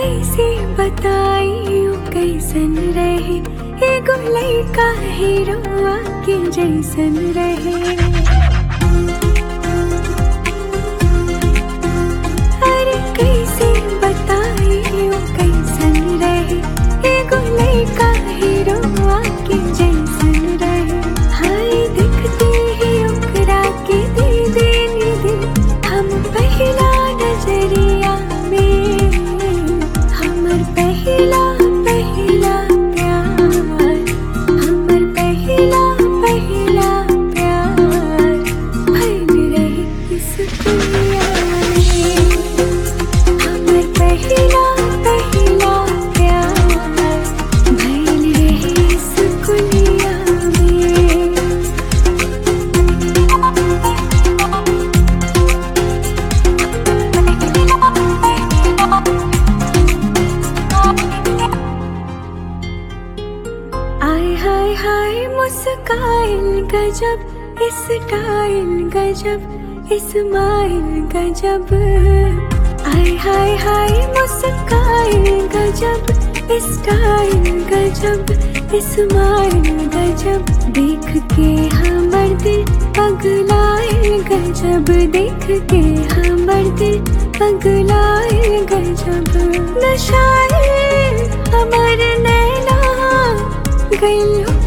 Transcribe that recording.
कैसे बताइयो कैसन रहे एगो लइका हीरोआ के जैसन रहे। अरे कैसे बताइयो कैसन रहे एगो लइका हीरोआ के जैसन रहे। हाय देखते ही ओकरा के दे देनी दिल हम पहला नजरिया में। हमर पहला पहला प्यार, हमर पहला पहला प्यार भइल रहे इस दुनिया में। हमर पहला पहला प्यार भइल रहे इस दुनिया में। आय हाय हाय मुस्काइल गजब, स्टाइल गजब, इस्माइल गजब। आय हाय हाय मुस्काइल गजब, स्टाइल गजब, इस्माइल गजब। देख के हमर दिल पगलाइल गजब, देख के हमर दिल पगलाइल गजब। नशाए हमर नैना गइल